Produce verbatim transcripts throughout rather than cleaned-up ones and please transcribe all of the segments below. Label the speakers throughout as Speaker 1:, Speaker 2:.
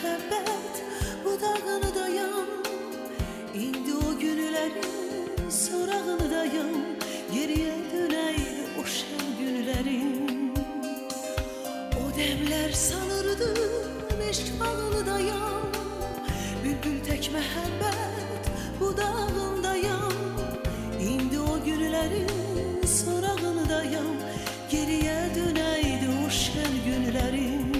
Speaker 1: mehabbet budağını dayan. İndi o günlerin sorağını dayan. Geriye döneydi o şen günlerin. O demler sanırdı eşk bağını dayan. Bülbül tek mehabbet budağın dayan. İndi o günlerin sorağını dayan. Geriye döneydi o şen günlerin.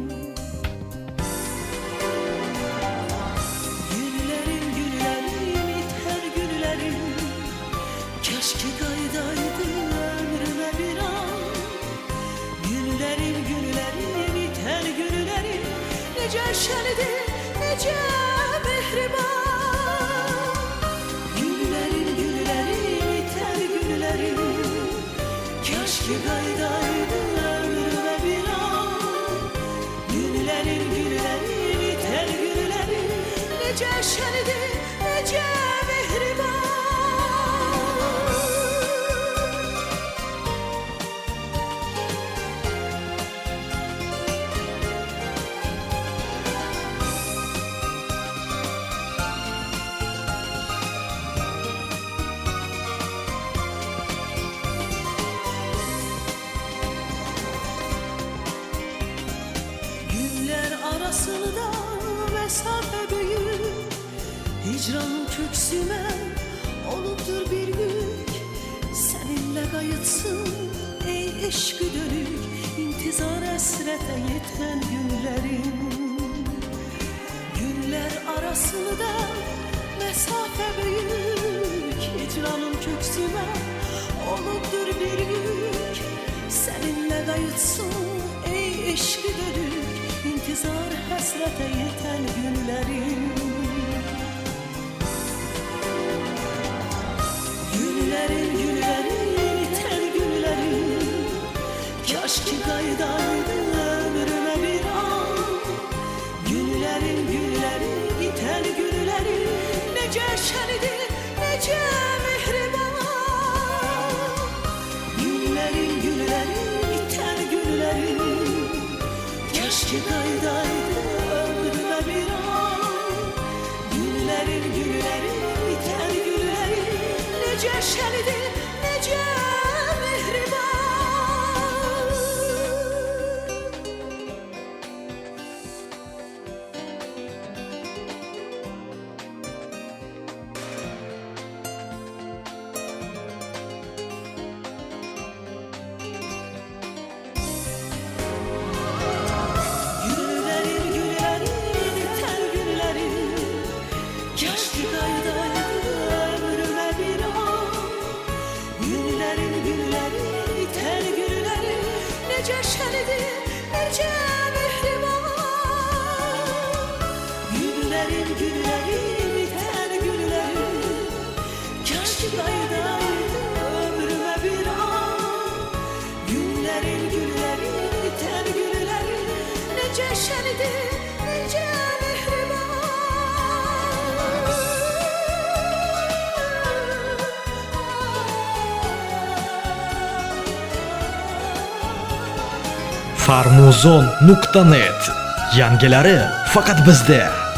Speaker 1: Günlerin günlerin iter günlerin. Keşke kaydaydı ömrüme bir an. Günlerin günlerin iter günlerin. Nece şenidir, nece mehriban. Günlerin günlerin iter günlerin. Keşke kaydaydı ömrüme bir an. Günlerin günlerin iter günlerin. Nece şenidir, nece mehriban. Arasında mesafe büyük. Hicranın köksüme olupdur bir yük. Seninle kayıtsın ey eşkı dönük. İntizar esrete yeten günlerim. Günler arasında mesafe büyük. Hicranın köksüme olupdur bir yük. Seninle kayıtsın ey eşkı dönük. İntizar hasrete yeten günlerim. Günlerin günlerin iten günlerim. Keşke kaydaydı ömrüme bir an. Günlerin günlerin iten günlerim. Nece şenidir, nece mehriban. Günlerin günlerin iten günlerim. Keşke kaydaydı ömrüme bir an. Günlerin günlerin iter günlerin. Nece şenidir, nece mehriban. Nece şenidir, nece mehriban. Günlerin günlerin iter günlerin. Keşke kaydaydı ömrüme bir an. Günlerin günlerin iter günlerin. Nece şenidir, nece mehriban.
Speaker 2: farmuzon nuqta net. Yangilari faqat bizda.